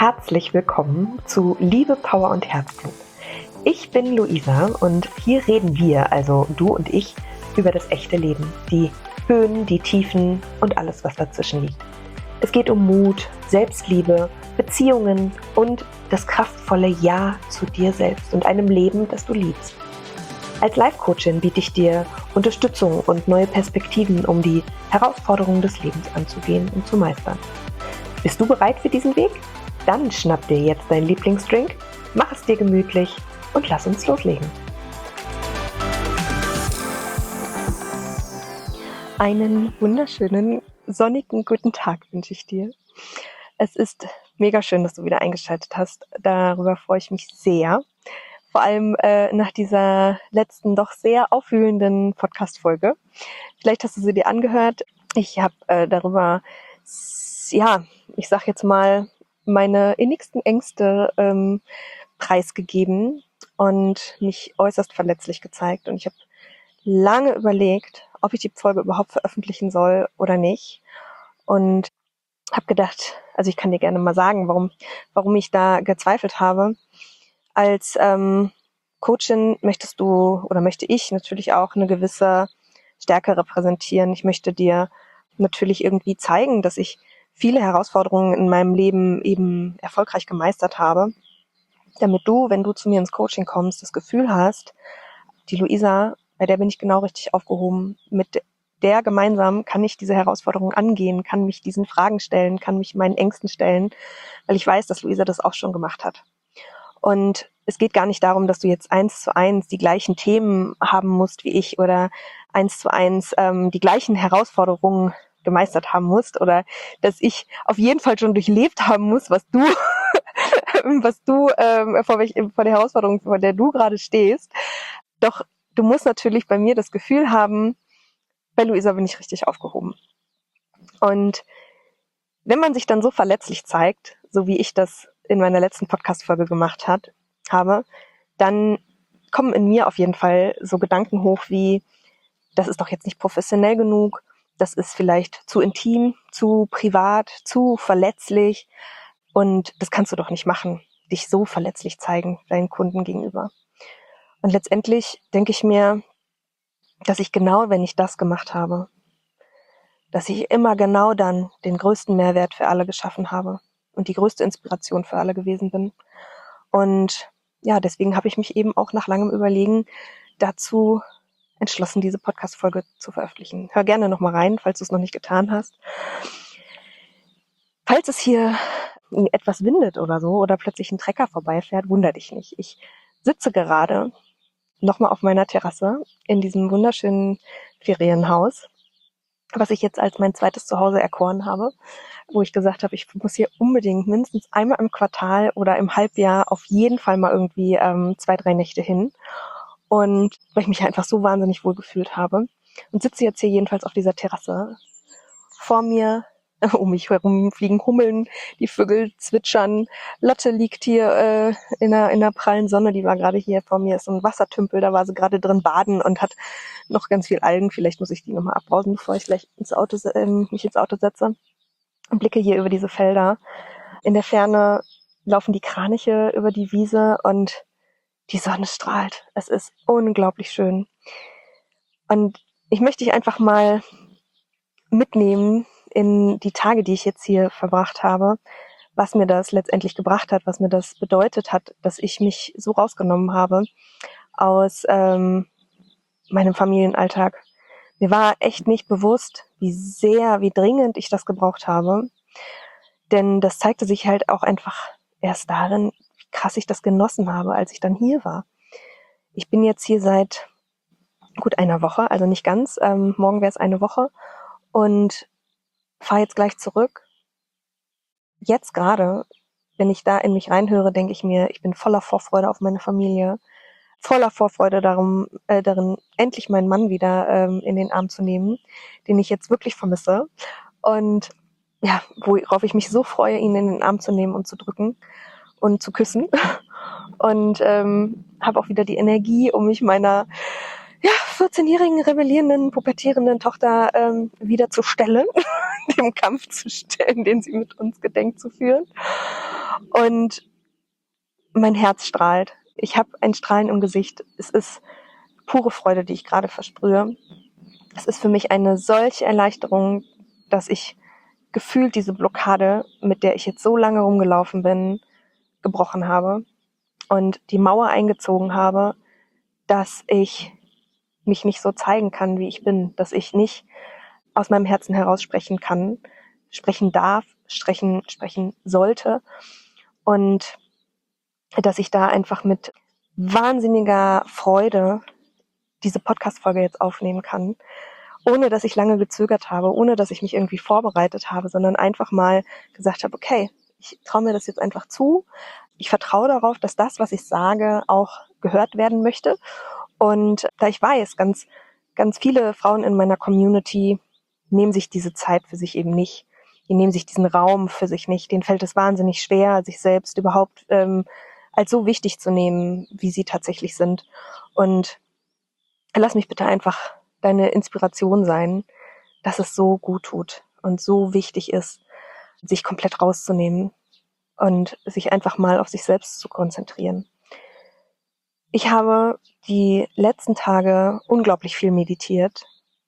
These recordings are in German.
Herzlich willkommen zu Liebe, Power und Herzblut. Ich bin Luisa und hier reden wir, also du und ich, über das echte Leben. Die Höhen, die Tiefen und alles, was dazwischen liegt. Es geht um Mut, Selbstliebe, Beziehungen und das kraftvolle Ja zu dir selbst und einem Leben, das du liebst. Als Life-Coachin biete ich dir Unterstützung und neue Perspektiven, um die Herausforderungen des Lebens anzugehen und zu meistern. Bist du bereit für diesen Weg? Dann schnapp dir jetzt deinen Lieblingsdrink, mach es dir gemütlich und lass uns loslegen. Einen wunderschönen, sonnigen guten Tag wünsche ich dir. Es ist mega schön, dass du wieder eingeschaltet hast. Darüber freue ich mich sehr. Vor allem nach dieser letzten, doch sehr aufwühlenden Podcast-Folge. Vielleicht hast du sie dir angehört. Ich habe darüber, ich sag jetzt mal, meine innigsten Ängste preisgegeben und mich äußerst verletzlich gezeigt. Und ich habe lange überlegt, ob ich die Folge überhaupt veröffentlichen soll oder nicht. Und habe gedacht, also ich kann dir gerne mal sagen, warum ich da gezweifelt habe. Als Coachin möchte ich natürlich auch eine gewisse Stärke repräsentieren. Ich möchte dir natürlich irgendwie zeigen, dass ich viele Herausforderungen in meinem Leben eben erfolgreich gemeistert habe, damit du, wenn du zu mir ins Coaching kommst, das Gefühl hast, die Luisa, bei der bin ich genau richtig aufgehoben. Mit der gemeinsam kann ich diese Herausforderungen angehen, kann mich diesen Fragen stellen, kann mich meinen Ängsten stellen, weil ich weiß, dass Luisa das auch schon gemacht hat. Und es geht gar nicht darum, dass du jetzt 1:1 die gleichen Themen haben musst wie ich oder 1:1 die gleichen Herausforderungen gemeistert haben musst oder dass ich auf jeden Fall schon durchlebt haben muss, was du vor der Herausforderung, vor der du gerade stehst. Doch du musst natürlich bei mir das Gefühl haben, bei Luisa bin ich richtig aufgehoben. Und wenn man sich dann so verletzlich zeigt, so wie ich das in meiner letzten Podcast-Folge gemacht habe, dann kommen in mir auf jeden Fall so Gedanken hoch wie, das ist doch jetzt nicht professionell genug, das ist vielleicht zu intim, zu privat, zu verletzlich und das kannst du doch nicht machen, dich so verletzlich zeigen deinen Kunden gegenüber. Und letztendlich denke ich mir, dass ich genau, wenn ich das gemacht habe, dass ich immer genau dann den größten Mehrwert für alle geschaffen habe und die größte Inspiration für alle gewesen bin. Und ja, deswegen habe ich mich eben auch nach langem Überlegen dazu entschlossen, diese Podcast-Folge zu veröffentlichen. Hör gerne nochmal rein, falls du es noch nicht getan hast. Falls es hier etwas windet oder so oder plötzlich ein Trecker vorbeifährt, wunder dich nicht. Ich sitze gerade nochmal auf meiner Terrasse in diesem wunderschönen Ferienhaus, was ich jetzt als mein zweites Zuhause erkoren habe, wo ich gesagt habe, ich muss hier unbedingt mindestens einmal im Quartal oder im Halbjahr auf jeden Fall mal irgendwie 2-3 Nächte hin. Und weil ich mich einfach so wahnsinnig wohl gefühlt habe. Und sitze jetzt hier jedenfalls auf dieser Terrasse. Vor mir, um mich herum fliegen Hummeln, die Vögel zwitschern. Lotte liegt hier in der prallen Sonne, die war gerade hier vor mir, ist so ein Wassertümpel, da war sie gerade drin baden und hat noch ganz viel Algen. Vielleicht muss ich die nochmal abbrausen, bevor ich gleich mich ins Auto setze. Und blicke hier über diese Felder. In der Ferne laufen die Kraniche über die Wiese und die Sonne strahlt. Es ist unglaublich schön. Und ich möchte dich einfach mal mitnehmen in die Tage, die ich jetzt hier verbracht habe, was mir das letztendlich gebracht hat, was mir das bedeutet hat, dass ich mich so rausgenommen habe aus meinem Familienalltag. Mir war echt nicht bewusst, wie dringend ich das gebraucht habe. Denn das zeigte sich halt auch einfach erst darin, wie krass ich das genossen habe, als ich dann hier war. Ich bin jetzt hier seit gut einer Woche, also nicht ganz. Morgen wäre es eine Woche und fahre jetzt gleich zurück. Jetzt gerade, wenn ich da in mich reinhöre, denke ich mir, ich bin voller Vorfreude auf meine Familie, voller Vorfreude darin, endlich meinen Mann wieder in den Arm zu nehmen, den ich jetzt wirklich vermisse. Und ja, worauf ich mich so freue, ihn in den Arm zu nehmen und zu drücken und zu küssen. Und habe auch wieder die Energie, um mich meiner 14-jährigen, rebellierenden, pubertierenden Tochter wieder zu stellen, dem Kampf zu stellen, den sie mit uns gedenkt zu führen. Und mein Herz strahlt. Ich habe ein Strahlen im Gesicht. Es ist pure Freude, die ich gerade versprühe. Es ist für mich eine solche Erleichterung, dass ich gefühlt diese Blockade, mit der ich jetzt so lange rumgelaufen bin, gebrochen habe und die Mauer eingezogen habe, dass ich mich nicht so zeigen kann, wie ich bin, dass ich nicht aus meinem Herzen heraus sprechen kann, sprechen darf, sprechen sollte und dass ich da einfach mit wahnsinniger Freude diese Podcast-Folge jetzt aufnehmen kann, ohne dass ich lange gezögert habe, ohne dass ich mich irgendwie vorbereitet habe, sondern einfach mal gesagt habe, okay, ich traue mir das jetzt einfach zu. Ich vertraue darauf, dass das, was ich sage, auch gehört werden möchte. Und da ich weiß, ganz viele Frauen in meiner Community nehmen sich diese Zeit für sich eben nicht. Die nehmen sich diesen Raum für sich nicht. Denen fällt es wahnsinnig schwer, sich selbst überhaupt als so wichtig zu nehmen, wie sie tatsächlich sind. Und lass mich bitte einfach deine Inspiration sein, dass es so gut tut und so wichtig ist, sich komplett rauszunehmen und sich einfach mal auf sich selbst zu konzentrieren. Ich habe die letzten Tage unglaublich viel meditiert.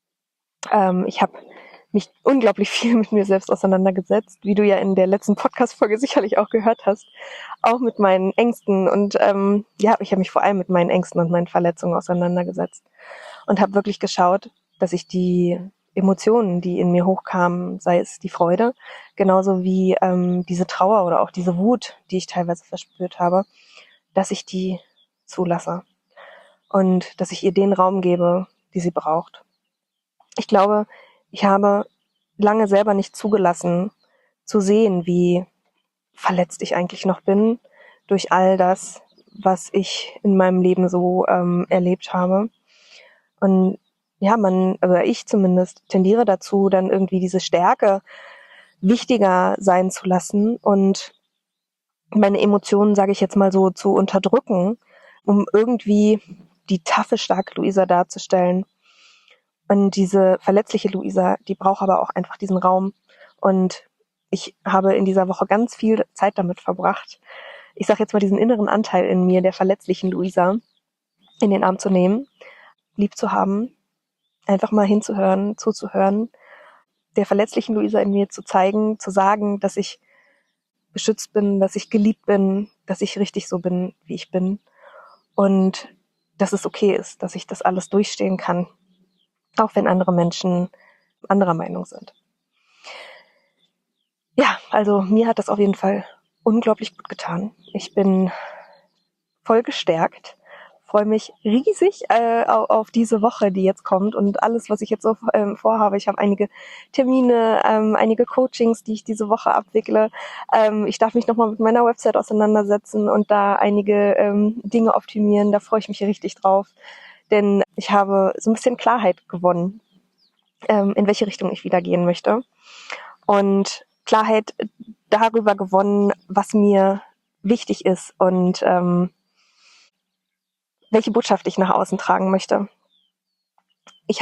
Ich habe mich unglaublich viel mit mir selbst auseinandergesetzt, wie du ja in der letzten Podcast-Folge sicherlich auch gehört hast, auch mit meinen Ängsten und ich habe mich vor allem mit meinen Ängsten und meinen Verletzungen auseinandergesetzt und habe wirklich geschaut, dass ich die Emotionen, die in mir hochkamen, sei es die Freude, genauso wie diese Trauer oder auch diese Wut, die ich teilweise verspürt habe, dass ich die zulasse und dass ich ihr den Raum gebe, die sie braucht. Ich glaube, ich habe lange selber nicht zugelassen, zu sehen, wie verletzt ich eigentlich noch bin durch all das, was ich in meinem Leben so erlebt habe. Und ja, ich zumindest tendiere dazu, dann irgendwie diese Stärke wichtiger sein zu lassen und meine Emotionen, sage ich jetzt mal so, zu unterdrücken, um irgendwie die taffe, starke Luisa darzustellen. Und diese verletzliche Luisa, die braucht aber auch einfach diesen Raum. Und ich habe in dieser Woche ganz viel Zeit damit verbracht, ich sage jetzt mal diesen inneren Anteil in mir, der verletzlichen Luisa, in den Arm zu nehmen, lieb zu haben, einfach mal hinzuhören, zuzuhören, der verletzlichen Luisa in mir zu zeigen, zu sagen, dass ich beschützt bin, dass ich geliebt bin, dass ich richtig so bin, wie ich bin. Und dass es okay ist, dass ich das alles durchstehen kann, auch wenn andere Menschen anderer Meinung sind. Ja, also mir hat das auf jeden Fall unglaublich gut getan. Ich bin voll gestärkt, freue mich riesig auf diese Woche, die jetzt kommt und alles, was ich jetzt so vorhabe. Ich habe einige Termine, einige Coachings, die ich diese Woche abwickle. Ich darf mich nochmal mit meiner Website auseinandersetzen und da einige Dinge optimieren. Da freue ich mich richtig drauf, denn ich habe so ein bisschen Klarheit gewonnen, in welche Richtung ich wieder gehen möchte. Und Klarheit darüber gewonnen, was mir wichtig ist und welche Botschaft ich nach außen tragen möchte. Ich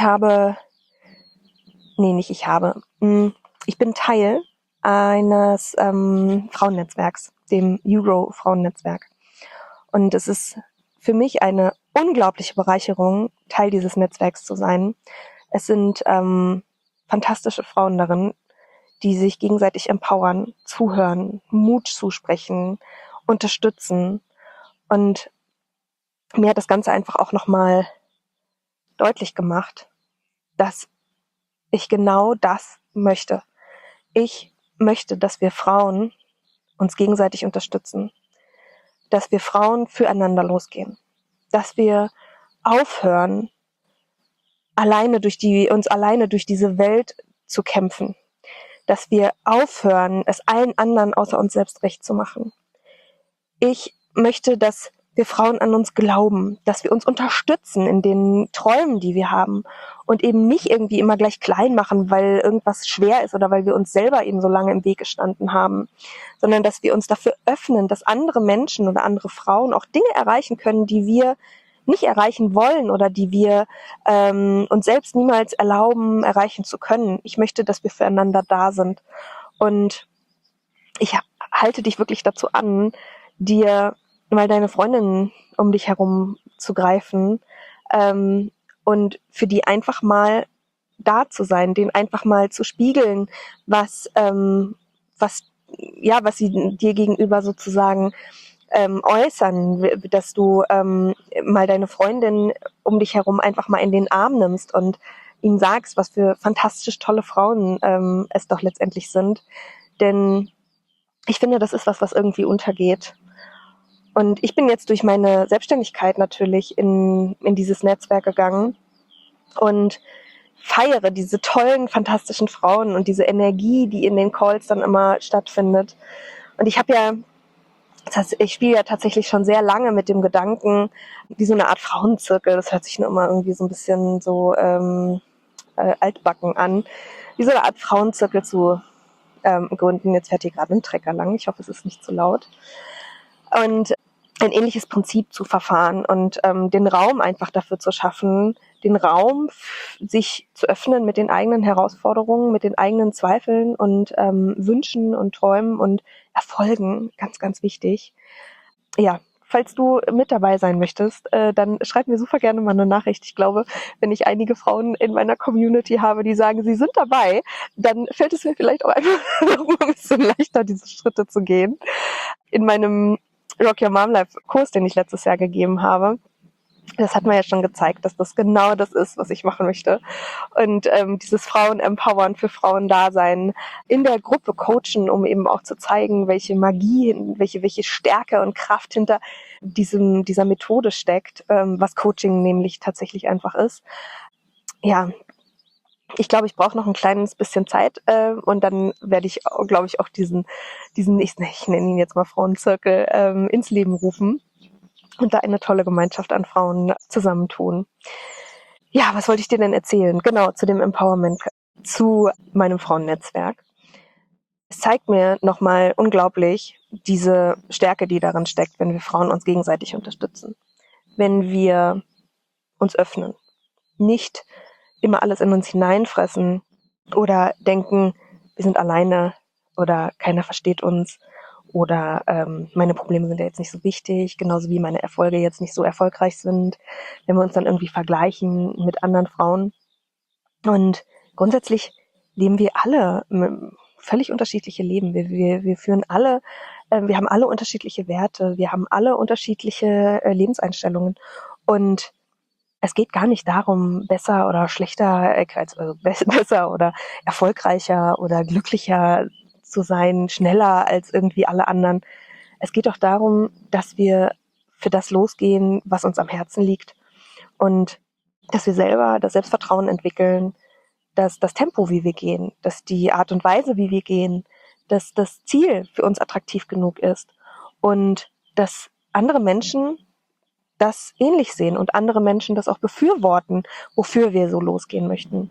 bin Teil eines Frauennetzwerks, dem Euro-Frauennetzwerk. Und es ist für mich eine unglaubliche Bereicherung, Teil dieses Netzwerks zu sein. Es sind fantastische Frauen darin, die sich gegenseitig empowern, zuhören, Mut zusprechen, unterstützen. Und mir hat das Ganze einfach auch nochmal deutlich gemacht, dass ich genau das möchte. Ich möchte, dass wir Frauen uns gegenseitig unterstützen, dass wir Frauen füreinander losgehen, dass wir aufhören, uns alleine durch diese Welt zu kämpfen, dass wir aufhören, es allen anderen außer uns selbst recht zu machen. Ich möchte, dass wir Frauen an uns glauben, dass wir uns unterstützen in den Träumen, die wir haben und eben nicht irgendwie immer gleich klein machen, weil irgendwas schwer ist oder weil wir uns selber eben so lange im Weg gestanden haben, sondern dass wir uns dafür öffnen, dass andere Menschen oder andere Frauen auch Dinge erreichen können, die wir nicht erreichen wollen oder die wir uns selbst niemals erlauben, erreichen zu können. Ich möchte, dass wir füreinander da sind. Und ich halte dich wirklich dazu an, dir mal deine Freundinnen um dich herum zu greifen, und für die einfach mal da zu sein, denen einfach mal zu spiegeln, was was sie dir gegenüber sozusagen äußern, dass du mal deine Freundin um dich herum einfach mal in den Arm nimmst und ihnen sagst, was für fantastisch tolle Frauen es doch letztendlich sind. Denn ich finde, das ist was irgendwie untergeht. Und ich bin jetzt durch meine Selbstständigkeit natürlich in dieses Netzwerk gegangen und feiere diese tollen, fantastischen Frauen und diese Energie, die in den Calls dann immer stattfindet. Und ich spiele ja tatsächlich schon sehr lange mit dem Gedanken, wie so eine Art Frauenzirkel, das hört sich nur immer irgendwie so ein bisschen so altbacken an, wie so eine Art Frauenzirkel zu gründen. Jetzt fährt hier gerade ein Trecker lang, ich hoffe, es ist nicht zu laut. Und ein ähnliches Prinzip zu verfahren und den Raum einfach dafür zu schaffen, den Raum sich zu öffnen mit den eigenen Herausforderungen, mit den eigenen Zweifeln und Wünschen und Träumen und Erfolgen, ganz, ganz wichtig. Ja, falls du mit dabei sein möchtest, dann schreib mir super gerne mal eine Nachricht. Ich glaube, wenn ich einige Frauen in meiner Community habe, die sagen, sie sind dabei, dann fällt es mir vielleicht auch einfach noch mal ein bisschen leichter, diese Schritte zu gehen. In meinem Rock Your Mom Life Kurs, den ich letztes Jahr gegeben habe, das hat mir ja schon gezeigt, dass das genau das ist, was ich machen möchte. Und dieses Frauen empowern, für Frauen da sein, in der Gruppe coachen, um eben auch zu zeigen, welche Magie, welche Stärke und Kraft hinter dieser Methode steckt, was Coaching nämlich tatsächlich einfach ist. Ja, ich glaube, ich brauche noch ein kleines bisschen Zeit und dann werde ich, glaube ich, auch diesen ich nenne ihn jetzt mal Frauenzirkel, ins Leben rufen und da eine tolle Gemeinschaft an Frauen zusammentun. Ja, was wollte ich dir denn erzählen? Genau, zu dem Empowerment, zu meinem Frauennetzwerk. Es zeigt mir nochmal unglaublich diese Stärke, die darin steckt, wenn wir Frauen uns gegenseitig unterstützen. Wenn wir uns öffnen, nicht immer alles in uns hineinfressen oder denken, wir sind alleine oder keiner versteht uns oder meine Probleme sind ja jetzt nicht so wichtig, genauso wie meine Erfolge jetzt nicht so erfolgreich sind, wenn wir uns dann irgendwie vergleichen mit anderen Frauen. Und grundsätzlich leben wir alle völlig unterschiedliche Leben. Wir führen alle, wir haben alle unterschiedliche Werte, wir haben alle unterschiedliche Lebenseinstellungen. Und es geht gar nicht darum, besser oder schlechter, besser oder erfolgreicher oder glücklicher zu sein, schneller als irgendwie alle anderen. Es geht doch darum, dass wir für das losgehen, was uns am Herzen liegt und dass wir selber das Selbstvertrauen entwickeln, dass das Tempo, wie wir gehen, dass die Art und Weise, wie wir gehen, dass das Ziel für uns attraktiv genug ist und dass andere Menschen das ähnlich sehen und andere Menschen das auch befürworten, wofür wir so losgehen möchten.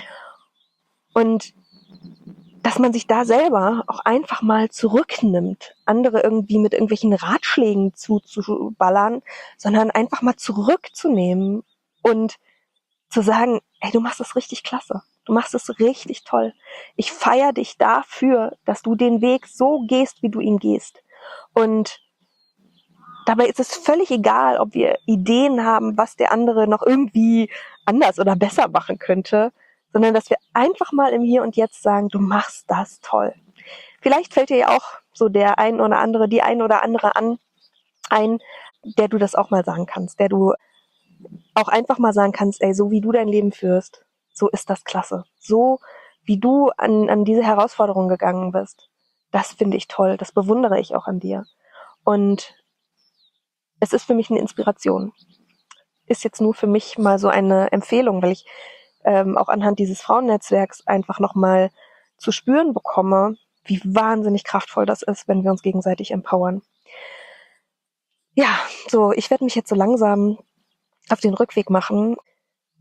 Und dass man sich da selber auch einfach mal zurücknimmt, andere irgendwie mit irgendwelchen Ratschlägen zuzuballern, sondern einfach mal zurückzunehmen und zu sagen, ey, du machst es richtig klasse. Du machst es richtig toll. Ich feiere dich dafür, dass du den Weg so gehst, wie du ihn gehst. Und dabei ist es völlig egal, ob wir Ideen haben, was der andere noch irgendwie anders oder besser machen könnte, sondern dass wir einfach mal im Hier und Jetzt sagen, du machst das toll. Vielleicht fällt dir ja auch so die ein oder andere ein, der du das auch mal sagen kannst, der du auch einfach mal sagen kannst, ey, so wie du dein Leben führst, so ist das klasse. So wie du an diese Herausforderung gegangen bist, das finde ich toll, das bewundere ich auch an dir. Und es ist für mich eine Inspiration. Ist jetzt nur für mich mal so eine Empfehlung, weil ich auch anhand dieses Frauennetzwerks einfach nochmal zu spüren bekomme, wie wahnsinnig kraftvoll das ist, wenn wir uns gegenseitig empowern. Ja, so, ich werde mich jetzt so langsam auf den Rückweg machen.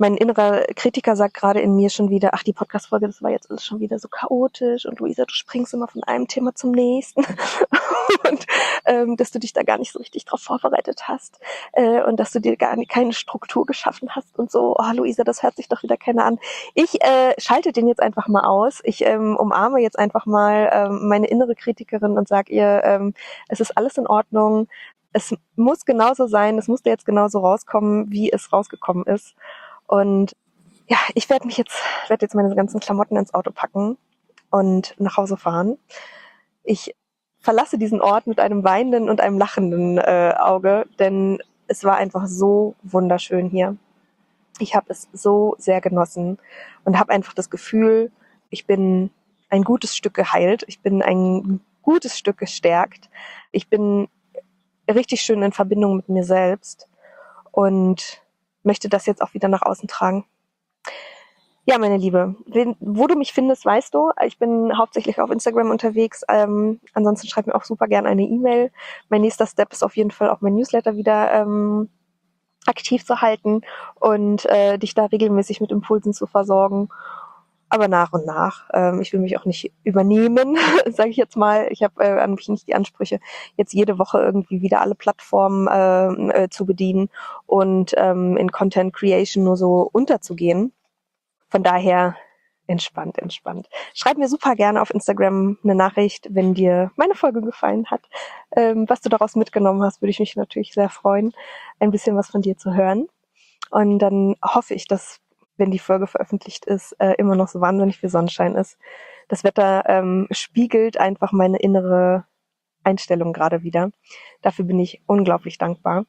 Mein innerer Kritiker sagt gerade in mir schon wieder, ach, die Podcast-Folge, das war jetzt alles schon wieder so chaotisch und Luisa, du springst immer von einem Thema zum nächsten und dass du dich da gar nicht so richtig drauf vorbereitet hast und dass du dir keine Struktur geschaffen hast und so. Oh, Luisa, das hört sich doch wieder keiner an. Ich schalte den jetzt einfach mal aus. Ich umarme jetzt einfach mal meine innere Kritikerin und sage ihr, es ist alles in Ordnung. Es muss genauso sein, es musste jetzt genauso rauskommen, wie es rausgekommen ist. Und ja, ich werde jetzt meine ganzen Klamotten ins Auto packen und nach Hause fahren. Ich verlasse diesen Ort mit einem weinenden und einem lachenden Auge, denn es war einfach so wunderschön hier. Ich habe es so sehr genossen und habe einfach das Gefühl, ich bin ein gutes Stück geheilt, ich bin ein gutes Stück gestärkt, ich bin richtig schön in Verbindung mit mir selbst und möchte das jetzt auch wieder nach außen tragen. Ja, meine Liebe, wo du mich findest, weißt du. Ich bin hauptsächlich auf Instagram unterwegs. Ansonsten schreib mir auch super gerne eine E-Mail. Mein nächster Step ist auf jeden Fall auch mein Newsletter wieder aktiv zu halten und dich da regelmäßig mit Impulsen zu versorgen. Aber nach und nach. Ich will mich auch nicht übernehmen, sage ich jetzt mal. Ich habe an mich nicht die Ansprüche, jetzt jede Woche irgendwie wieder alle Plattformen zu bedienen und in Content Creation nur so unterzugehen. Von daher entspannt. Schreib mir super gerne auf Instagram eine Nachricht, wenn dir meine Folge gefallen hat. Was du daraus mitgenommen hast, würde ich mich natürlich sehr freuen, ein bisschen was von dir zu hören. Und dann hoffe ich, dass, wenn die Folge veröffentlicht ist, immer noch so wahnsinnig viel Sonnenschein ist. Das Wetter spiegelt einfach meine innere Einstellung gerade wieder. Dafür bin ich unglaublich dankbar.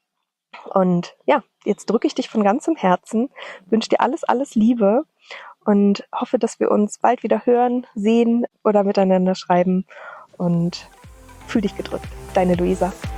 Und ja, jetzt drücke ich dich von ganzem Herzen, wünsche dir alles Liebe und hoffe, dass wir uns bald wieder hören, sehen oder miteinander schreiben. Und fühl dich gedrückt. Deine Luisa.